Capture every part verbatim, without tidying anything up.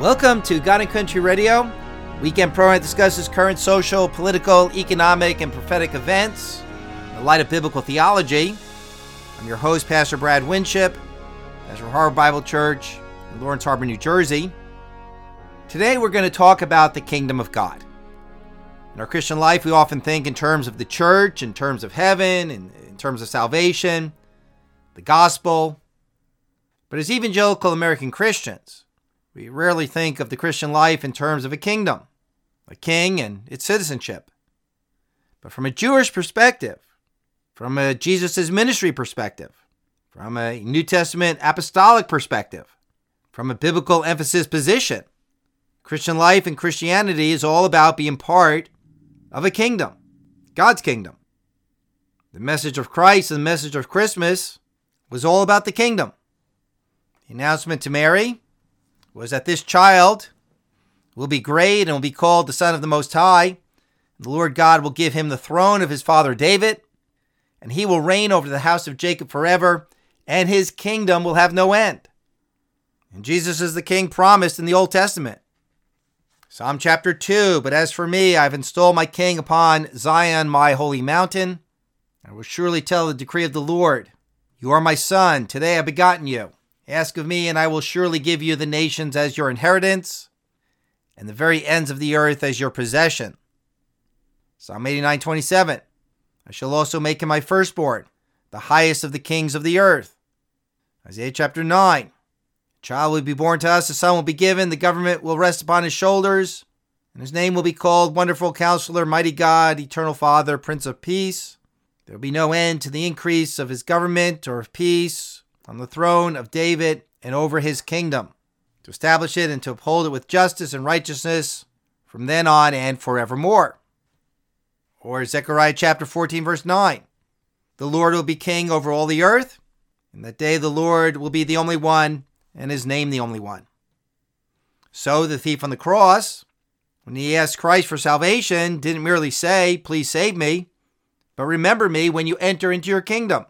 Welcome to God and Country Radio. Weekend program discusses current social, political, economic, and prophetic events in the light of biblical theology. I'm your host, Pastor Brad Winship, Pastor of Harbor Bible Church in Lawrence Harbor, New Jersey. Today we're going to talk about the kingdom of God. In our Christian life, we often think in terms of the church, in terms of heaven, in, in terms of salvation, the gospel. But as evangelical American Christians, we rarely think of the Christian life in terms of a kingdom, a king and its citizenship. But from a Jewish perspective, from a Jesus' ministry perspective, from a New Testament apostolic perspective, from a biblical emphasis position, Christian life and Christianity is all about being part of a kingdom, God's kingdom. The message of Christ and the message of Christmas was all about the kingdom. The announcement to Mary was that this child will be great and will be called the Son of the Most High. The Lord God will give him the throne of his father David, and he will reign over the house of Jacob forever, and his kingdom will have no end. And Jesus is the king promised in the Old Testament. Psalm chapter two, but as for me, I've installed my king upon Zion, my holy mountain. I will surely tell the decree of the Lord. You are my son, today I have begotten you. Ask of me, and I will surely give you the nations as your inheritance, and the very ends of the earth as your possession. Psalm eighty-nine twenty-seven. I shall also make him my firstborn, the highest of the kings of the earth. Isaiah chapter nine. A child will be born to us, a son will be given, the government will rest upon his shoulders, and his name will be called Wonderful Counselor, Mighty God, Eternal Father, Prince of Peace. There will be no end to the increase of his government or of peace on the throne of David and over his kingdom, to establish it and to uphold it with justice and righteousness from then on and forevermore. Or Zechariah chapter fourteen, verse nine. The Lord will be king over all the earth. In that day the Lord will be the only one, and his name the only one. So the thief on the cross, when he asked Christ for salvation, didn't merely say, please save me, but remember me when you enter into your kingdom.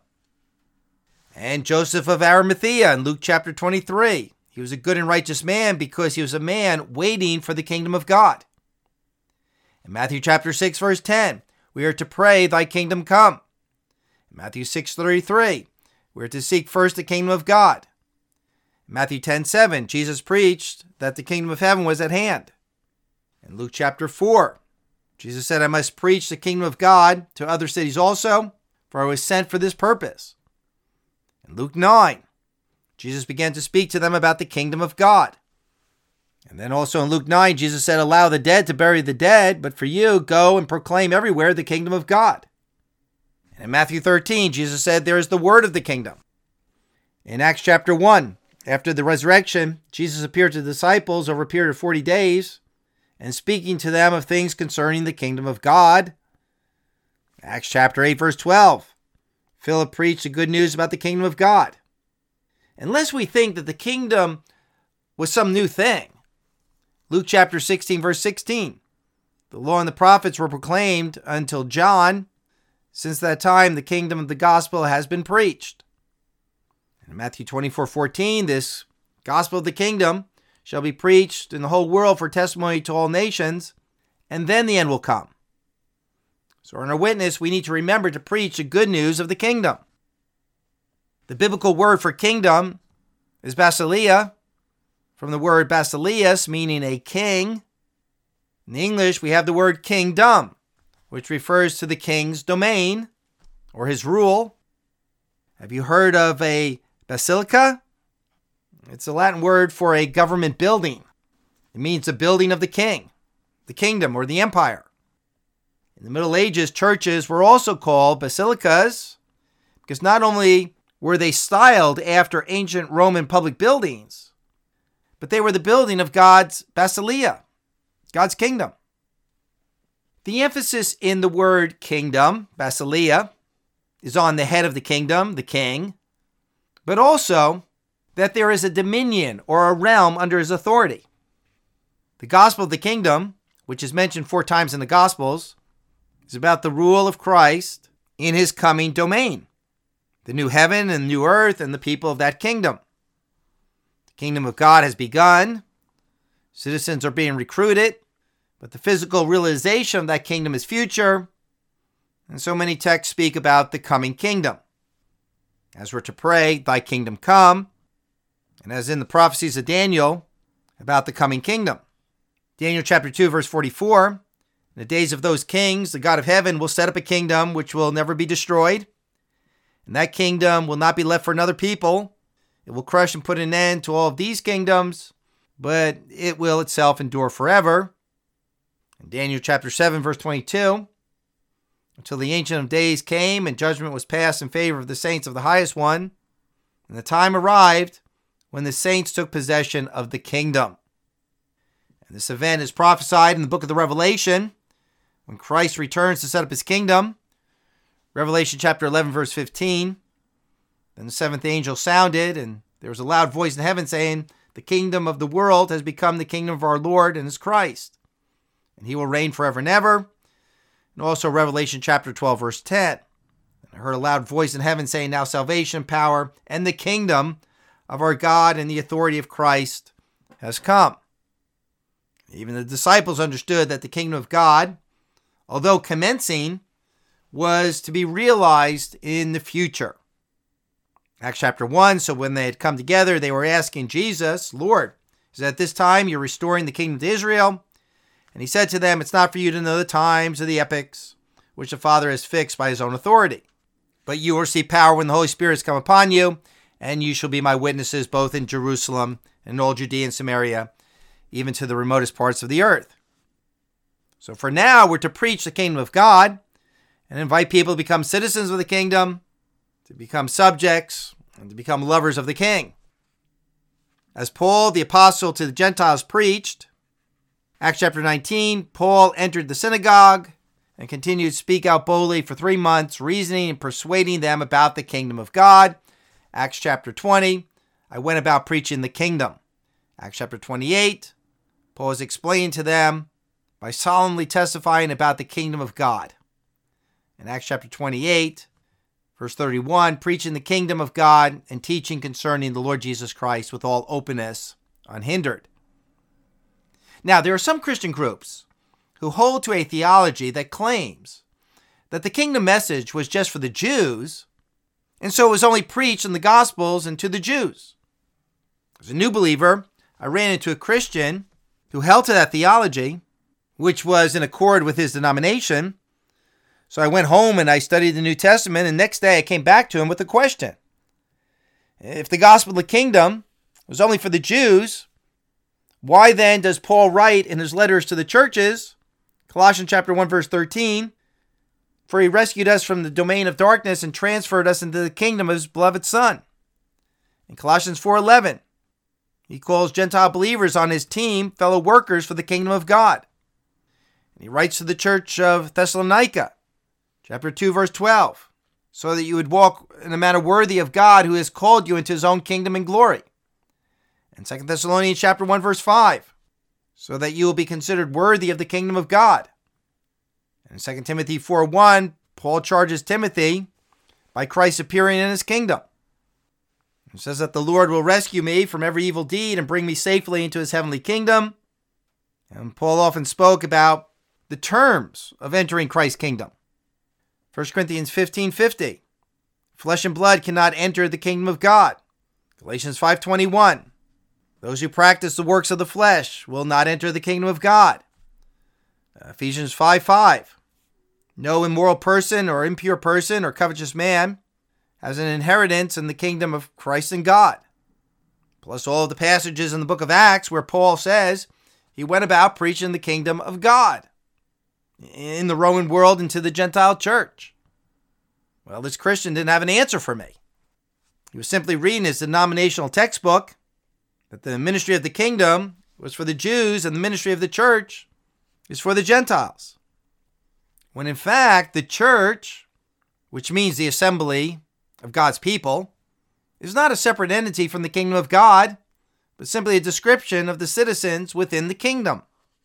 And Joseph of Arimathea in Luke chapter twenty-three. He was a good and righteous man because he was a man waiting for the kingdom of God. In Matthew chapter six, verse ten, we are to pray, thy kingdom come. In Matthew six thirty-three, we are to seek first the kingdom of God. In Matthew ten seven, Jesus preached that the kingdom of heaven was at hand. In Luke chapter four, Jesus said, I must preach the kingdom of God to other cities also, for I was sent for this purpose. In Luke nine, Jesus began to speak to them about the kingdom of God. And then also in Luke nine, Jesus said, allow the dead to bury the dead, but for you, go and proclaim everywhere the kingdom of God. And in Matthew thirteen, Jesus said, there is the word of the kingdom. In Acts chapter one, after the resurrection, Jesus appeared to the disciples over a period of forty days, and speaking to them of things concerning the kingdom of God. Acts chapter eight, verse twelve. Philip preached the good news about the kingdom of God. Unless we think that the kingdom was some new thing. Luke chapter sixteen, verse sixteen. The law and the prophets were proclaimed until John. Since that time, the kingdom of the gospel has been preached. In Matthew twenty-four fourteen, this gospel of the kingdom shall be preached in the whole world for testimony to all nations, and then the end will come. So in our witness, we need to remember to preach the good news of the kingdom. The biblical word for kingdom is basileia, from the word basileus, meaning a king. In English, we have the word kingdom, which refers to the king's domain or his rule. Have you heard of a basilica? It's a Latin word for a government building. It means the building of the king, the kingdom, or the empire. In the Middle Ages, churches were also called basilicas because not only were they styled after ancient Roman public buildings, but they were the building of God's basileia, God's kingdom. The emphasis in the word kingdom, basileia, is on the head of the kingdom, the king, but also that there is a dominion or a realm under his authority. The gospel of the kingdom, which is mentioned four times in the Gospels, is about the rule of Christ in his coming domain, the new heaven and new earth and the people of that kingdom. The kingdom of God has begun, Citizens are being recruited, but the physical realization of that kingdom is future. And so many texts speak about the coming kingdom. As we're to pray, thy kingdom come, and as in the prophecies of Daniel about the coming kingdom. Daniel chapter two, verse forty-four, in the days of those kings, the God of heaven will set up a kingdom which will never be destroyed. And that kingdom will not be left for another people. It will crush and put an end to all of these kingdoms, but it will itself endure forever. In Daniel chapter seven, verse twenty-two, until the Ancient of Days came and judgment was passed in favor of the saints of the highest one, and the time arrived when the saints took possession of the kingdom. And this event is prophesied in the book of the Revelation, when Christ returns to set up his kingdom. Revelation chapter eleven, verse fifteen. Then the seventh angel sounded, and there was a loud voice in heaven saying, the kingdom of the world has become the kingdom of our Lord and his Christ, and he will reign forever and ever. And also Revelation chapter twelve, verse ten. And I heard a loud voice in heaven saying, now salvation, power, and the kingdom of our God and the authority of Christ has come. Even the disciples understood that the kingdom of God, although commencing, was to be realized in the future. Acts chapter one, so when they had come together, they were asking Jesus, Lord, is it at this time you're restoring the kingdom to Israel? And he said to them, it's not for you to know the times or the epochs which the Father has fixed by his own authority. But you will receive power when the Holy Spirit has come upon you, and you shall be my witnesses both in Jerusalem and all Judea and Samaria, even to the remotest parts of the earth. So for now, we're to preach the kingdom of God and invite people to become citizens of the kingdom, to become subjects, and to become lovers of the king. As Paul, the apostle to the Gentiles, preached, Acts chapter nineteen, Paul entered the synagogue and continued to speak out boldly for three months, reasoning and persuading them about the kingdom of God. Acts chapter twenty, I went about preaching the kingdom. Acts chapter twenty-eight, Paul is explaining to them by solemnly testifying about the kingdom of God. In Acts chapter twenty-eight, verse thirty-one, preaching the kingdom of God and teaching concerning the Lord Jesus Christ with all openness, unhindered. Now, there are some Christian groups who hold to a theology that claims that the kingdom message was just for the Jews, and so it was only preached in the Gospels and to the Jews. As a new believer, I ran into a Christian who held to that theology, which was in accord with his denomination. So I went home and I studied the New Testament, and next day I came back to him with a question. If the gospel of the kingdom was only for the Jews, why then does Paul write in his letters to the churches, Colossians chapter one, verse thirteen, for he rescued us from the domain of darkness and transferred us into the kingdom of his beloved Son. In Colossians four eleven, he calls Gentile believers on his team fellow workers for the kingdom of God. And he writes to the church of Thessalonica, chapter two, verse twelve, so that you would walk in a manner worthy of God who has called you into his own kingdom and glory. And Second Thessalonians chapter one, verse five, so that you will be considered worthy of the kingdom of God. And Second Timothy four one, Paul charges Timothy by Christ appearing in his kingdom. It says that the Lord will rescue me from every evil deed and bring me safely into his heavenly kingdom. And Paul often spoke about the terms of entering Christ's kingdom. First Corinthians fifteen fifty, flesh and blood cannot enter the kingdom of God. Galatians five twenty-one, those who practice the works of the flesh will not enter the kingdom of God. Ephesians five five, no immoral person or impure person or covetous man has an inheritance in the kingdom of Christ and God. Plus all of the passages in the book of Acts where Paul says he went about preaching the kingdom of God in the Roman world and to the Gentile church. Well, this Christian didn't have an answer for me. He was simply reading his denominational textbook that the ministry of the kingdom was for the Jews and the ministry of the church is for the Gentiles. When in fact, the church, which means the assembly of God's people, is not a separate entity from the kingdom of God, but simply a description of the citizens within the kingdom.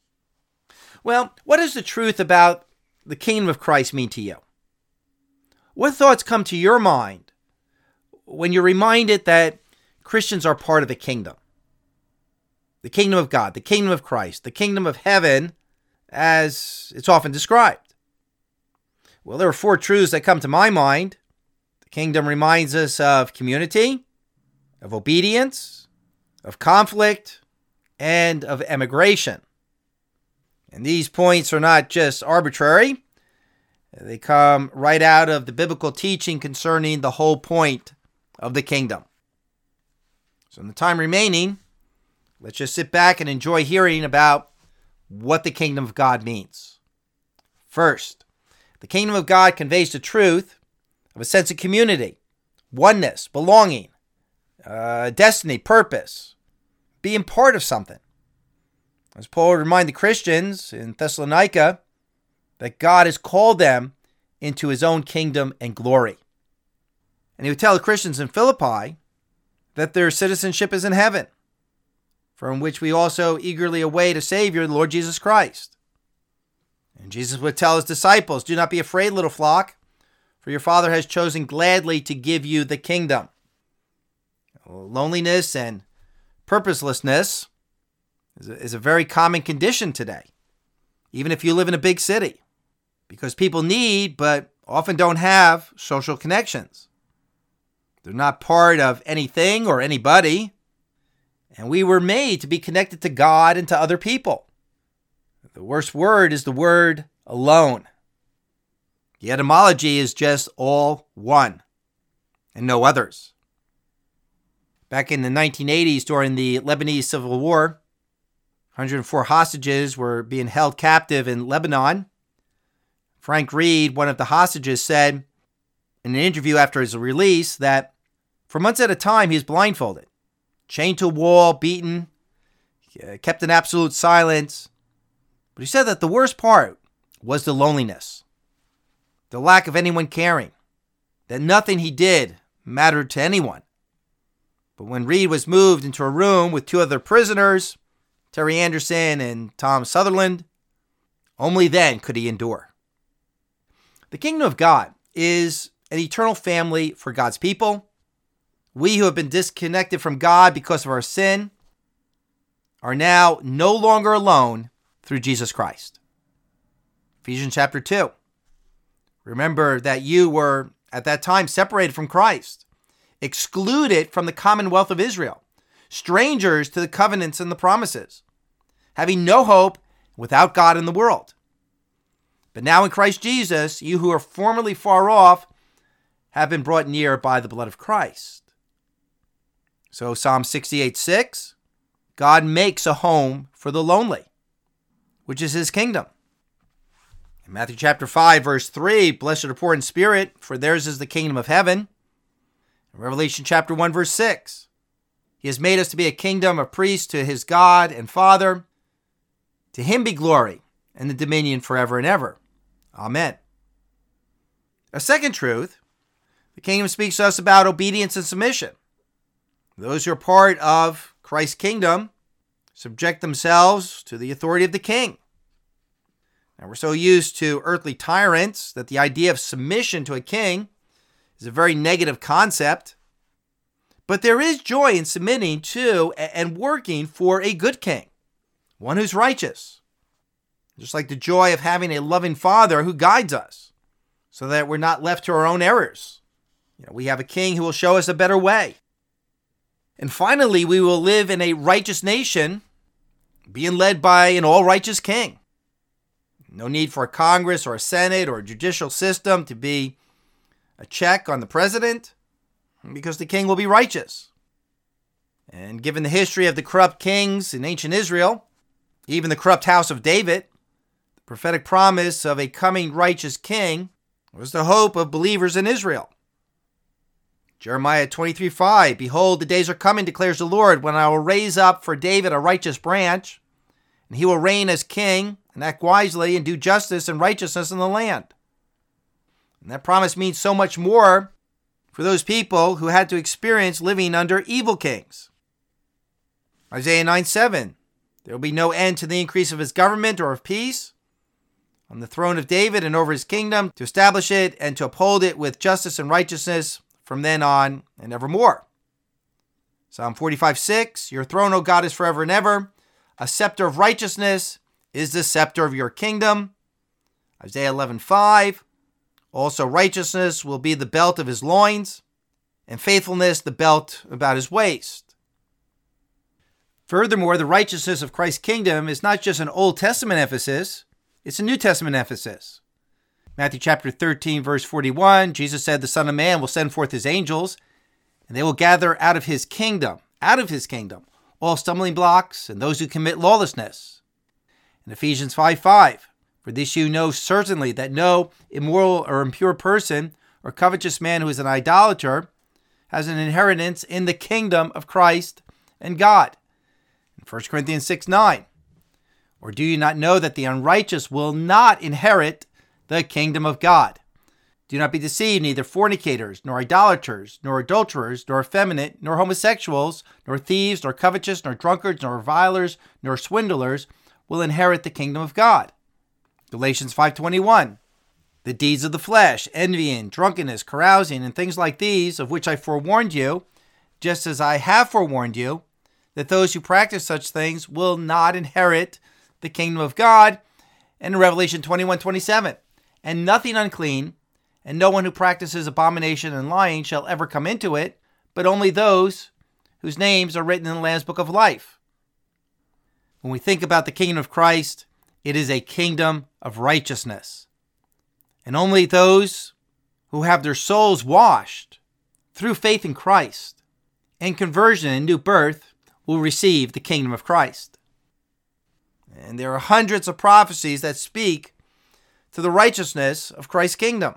Well, what does the truth about the kingdom of Christ mean to you? What thoughts come to your mind when you're reminded that Christians are part of the kingdom? the kingdom of God, the kingdom of Christ, the kingdom of heaven, as it's often described? Well, there are four truths that come to my mind. The kingdom reminds us of community, of obedience, of conflict, and of emigration. And these points are not just arbitrary. They come right out of the biblical teaching concerning the whole point of the kingdom. So in the time remaining, let's just sit back and enjoy hearing about what the kingdom of God means. First, the kingdom of God conveys the truth of a sense of community, oneness, belonging, uh, destiny, purpose, being part of something. As Paul would remind the Christians in Thessalonica, that God has called them into his own kingdom and glory. And he would tell the Christians in Philippi that their citizenship is in heaven, from which we also eagerly await a Savior, the Lord Jesus Christ. And Jesus would tell his disciples, "Do not be afraid, little flock, for your Father has chosen gladly to give you the kingdom." Loneliness and purposelessness is a, is a very common condition today, even if you live in a big city, because people need, but often don't have, social connections. They're not part of anything or anybody, and we were made to be connected to God and to other people. The worst word is the word alone. The etymology is just all one and no others. Back in the nineteen eighties, during the Lebanese Civil War, one hundred four hostages were being held captive in Lebanon. Frank Reed, one of the hostages, said in an interview after his release that for months at a time he was blindfolded, chained to a wall, beaten, kept in absolute silence. But he said that the worst part was the loneliness, the lack of anyone caring, that nothing he did mattered to anyone. But when Reed was moved into a room with two other prisoners, Terry Anderson and Tom Sutherland, only then could he endure. The kingdom of God is an eternal family for God's people. We who have been disconnected from God because of our sin are now no longer alone through Jesus Christ. Ephesians chapter two. Remember that you were at that time separated from Christ, excluded from the commonwealth of Israel, strangers to the covenants and the promises, having no hope, without God in the world. But now in Christ Jesus, you who are formerly far off have been brought near by the blood of Christ. So Psalm sixty-eight six, God makes a home for the lonely, which is his kingdom. In Matthew chapter five, verse three, blessed are the poor in spirit, for theirs is the kingdom of heaven. In Revelation chapter one, verse six, he has made us to be a kingdom of priests to his God and Father. To him be glory and the dominion forever and ever. Amen. A second truth, the kingdom speaks to us about obedience and submission. Those who are part of Christ's kingdom subject themselves to the authority of the king. Now, we're so used to earthly tyrants that the idea of submission to a king is a very negative concept. But there is joy in submitting to and working for a good king, one who's righteous. Just like the joy of having a loving father who guides us so that we're not left to our own errors. You know, we have a king who will show us a better way. And finally, we will live in a righteous nation being led by an all-righteous king. No need for a Congress or a Senate or a judicial system to be a check on the president, because the king will be righteous. And given the history of the corrupt kings in ancient Israel, even the corrupt house of David, the prophetic promise of a coming righteous king was the hope of believers in Israel. Jeremiah twenty-three five, behold, the days are coming, declares the Lord, when I will raise up for David a righteous branch, and he will reign as king and act wisely and do justice and righteousness in the land. And that promise means so much more for those people who had to experience living under evil kings. Isaiah nine seven, there will be no end to the increase of his government or of peace on the throne of David and over his kingdom, to establish it and to uphold it with justice and righteousness from then on and evermore. Psalm forty-five six, your throne, O God, is forever and ever. A scepter of righteousness is the scepter of your kingdom. Isaiah eleven five, also righteousness will be the belt of his loins, and faithfulness the belt about his waist. Furthermore, the righteousness of Christ's kingdom is not just an Old Testament emphasis, it's a New Testament emphasis. Matthew chapter thirteen, verse forty-one, Jesus said, the Son of Man will send forth his angels, and they will gather out of his kingdom, out of his kingdom, all stumbling blocks and those who commit lawlessness. In Ephesians five five, for this you know certainly that no immoral or impure person or covetous man who is an idolater has an inheritance in the kingdom of Christ and God. In First Corinthians six nine, or do you not know that the unrighteous will not inherit the kingdom of God? Do not be deceived, neither fornicators, nor idolaters, nor adulterers, nor effeminate, nor homosexuals, nor thieves, nor covetous, nor drunkards, nor revilers, nor swindlers will inherit the kingdom of God. Galatians five twenty-one, the deeds of the flesh, envying, drunkenness, carousing, and things like these, of which I forewarned you, just as I have forewarned you, that those who practice such things will not inherit the kingdom of God. And in Revelation twenty-one twenty-seven, and nothing unclean, and no one who practices abomination and lying shall ever come into it, but only those whose names are written in the Lamb's book of life. When we think about the kingdom of Christ, it is a kingdom of righteousness. And only those who have their souls washed through faith in Christ and conversion and new birth will receive the kingdom of Christ. And there are hundreds of prophecies that speak to the righteousness of Christ's kingdom.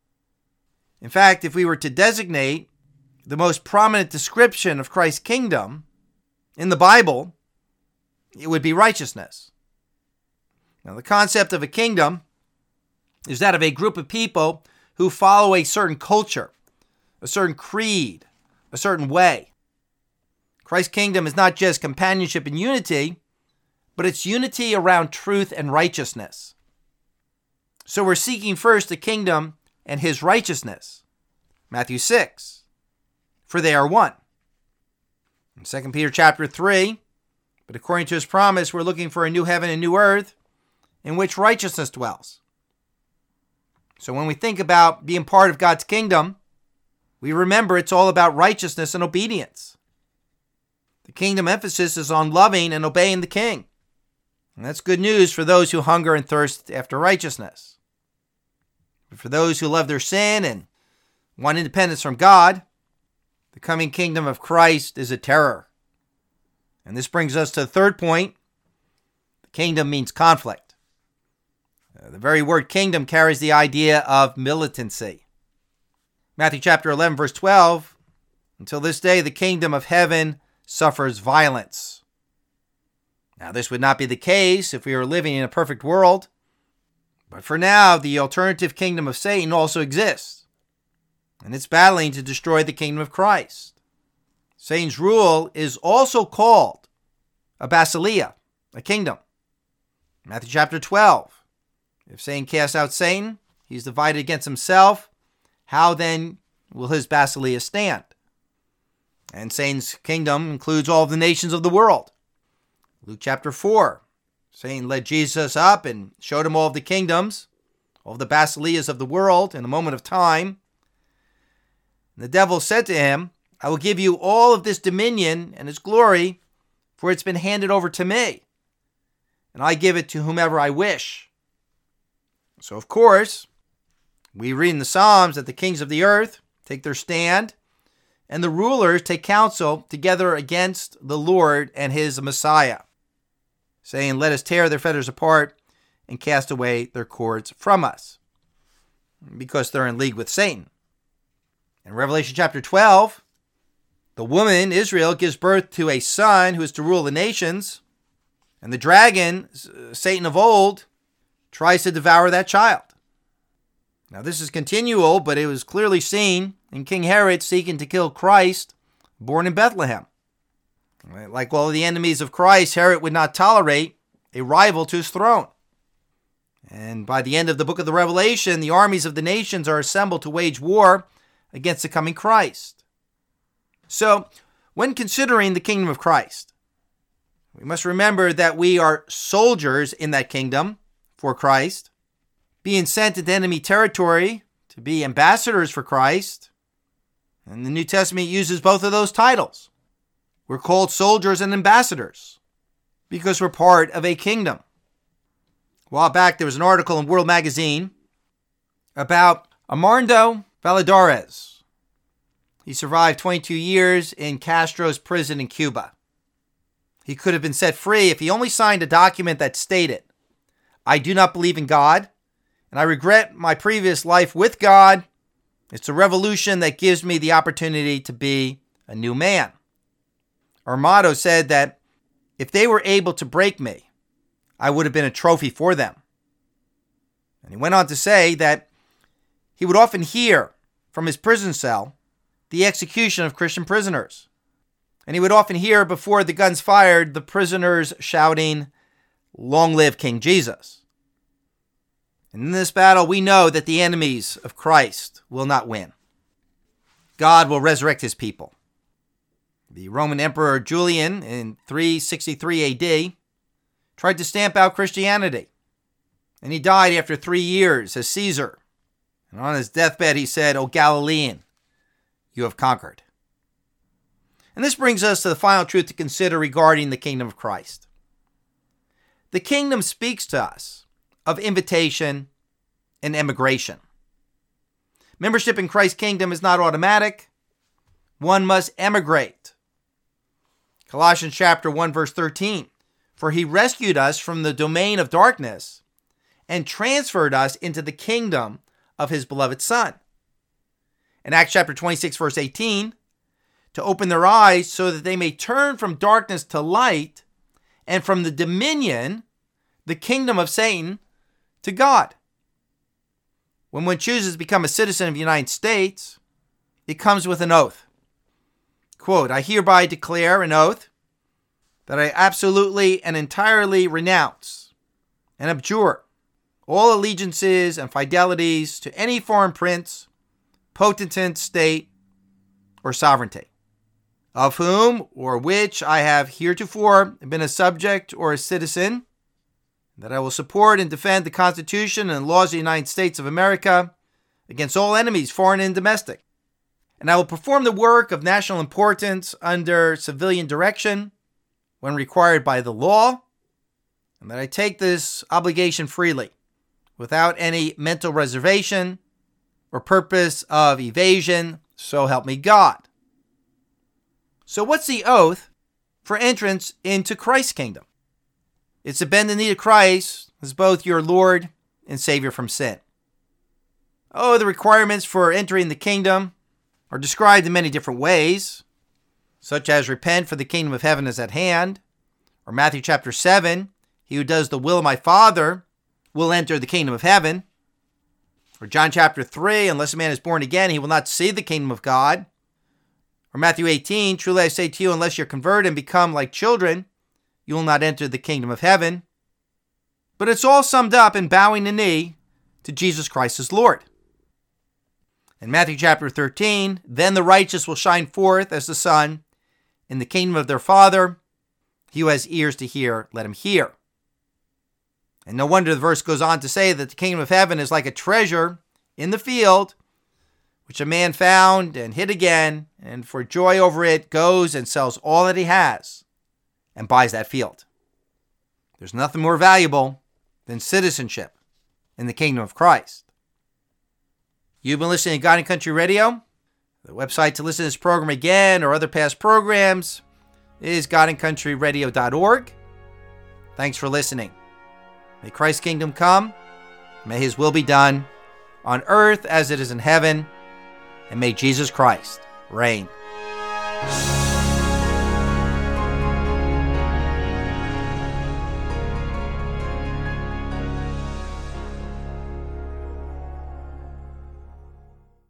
In fact, if we were to designate the most prominent description of Christ's kingdom in the Bible, it would be righteousness. Now, the concept of a kingdom is that of a group of people who follow a certain culture, a certain creed, a certain way. Christ's kingdom is not just companionship and unity, but it's unity around truth and righteousness. So we're seeking first the kingdom and his righteousness. Matthew six, for they are one. In Second Peter chapter three, but according to his promise, we're looking for a new heaven and new earth in which righteousness dwells. So when we think about being part of God's kingdom, we remember it's all about righteousness and obedience. The kingdom emphasis is on loving and obeying the king. And that's good news for those who hunger and thirst after righteousness. But for those who love their sin and want independence from God, the coming kingdom of Christ is a terror. And this brings us to the third point. The kingdom means conflict. Uh, the very word kingdom carries the idea of militancy. Matthew chapter eleven, verse twelve, until this day the kingdom of heaven suffers violence. Now, this would not be the case if we were living in a perfect world. But for now, the alternative kingdom of Satan also exists. And it's battling to destroy the kingdom of Christ. Satan's rule is also called a basileia, a kingdom. Matthew chapter twelve. If Satan casts out Satan, he's divided against himself. How then will his basileia stand? And Satan's kingdom includes all of the nations of the world. Luke chapter four. Satan led Jesus up and showed him all of the kingdoms, all of the basileias of the world in a moment of time. And the devil said to him, I will give you all of this dominion and its glory, for it's been handed over to me, and I give it to whomever I wish. So, of course, we read in the Psalms that the kings of the earth take their stand, and the rulers take counsel together against the Lord and his Messiah, saying, let us tear their fetters apart and cast away their cords from us, because they're in league with Satan. In Revelation chapter twelve, the woman, Israel, gives birth to a son who is to rule the nations, and the dragon, Satan of old, tries to devour that child. Now, this is continual, but it was clearly seen in King Herod seeking to kill Christ, born in Bethlehem. Like all of the enemies of Christ, Herod would not tolerate a rival to his throne. And by the end of the book of the Revelation, the armies of the nations are assembled to wage war against the coming Christ. So, When considering the kingdom of Christ, we must remember that we are soldiers in that kingdom for Christ, being sent into enemy territory to be ambassadors for Christ. And the New Testament uses both of those titles. We're called soldiers and ambassadors because we're part of a kingdom. A while back, there was an article in World Magazine about Armando Valladares. He survived twenty-two years in Castro's prison in Cuba. He could have been set free if he only signed a document that stated, "I do not believe in God, and I regret my previous life with God. It's a revolution that gives me the opportunity to be a new man." Armando said that if they were able to break me, I would have been a trophy for them. And he went on to say that he would often hear from his prison cell the execution of Christian prisoners. And he would often hear before the guns fired the prisoners shouting, "Long live King Jesus." And in this battle, we know that the enemies of Christ will not win. God will resurrect his people. The Roman Emperor Julian in three sixty-three A D tried to stamp out Christianity, and he died after three years as Caesar. And on his deathbed, he said, "O Galilean, you have conquered." And this brings us to the final truth to consider regarding the kingdom of Christ. The kingdom speaks to us of invitation and emigration. Membership in Christ's kingdom is not automatic. One must emigrate. Colossians chapter one, verse thirteen, "For he rescued us from the domain of darkness and transferred us into the kingdom of his beloved Son." In Acts chapter twenty-six, verse eighteen, "To open their eyes so that they may turn from darkness to light and from the dominion, the kingdom of Satan, to God." When one chooses to become a citizen of the United States, it comes with an oath. Quote, "I hereby declare an oath that I absolutely and entirely renounce and abjure all allegiances and fidelities to any foreign prince, potentate, state, or sovereignty, of whom or which I have heretofore been a subject or a citizen, that I will support and defend the Constitution and laws of the United States of America against all enemies, foreign and domestic. And I will perform the work of national importance under civilian direction when required by the law, and that I take this obligation freely, without any mental reservation or purpose of evasion, so help me God." So what's the oath for entrance into Christ's kingdom? It's to bend the knee to Christ as both your Lord and Savior from sin. Oh, the requirements for entering the kingdom are described in many different ways, such as repent, for the kingdom of heaven is at hand, or Matthew chapter seven, "He who does the will of my Father will enter the kingdom of heaven," or John chapter three, "Unless a man is born again, he will not see the kingdom of God," or Matthew eighteen, "Truly I say to you, unless you're converted and become like children, you will not enter the kingdom of heaven." But it's all summed up in bowing the knee to Jesus Christ as Lord. In Matthew chapter thirteen, "Then the righteous will shine forth as the sun in the kingdom of their Father. He who has ears to hear, let him hear." And no wonder the verse goes on to say that the kingdom of heaven is like a treasure in the field, which a man found and hid again, and for joy over it goes and sells all that he has and buys that field. There's nothing more valuable than citizenship in the kingdom of Christ. You've been listening to God and Country Radio. The website to listen to this program again or other past programs is god and country radio dot org. Thanks for listening. May Christ's kingdom come. May his will be done on earth as it is in heaven. And may Jesus Christ reign.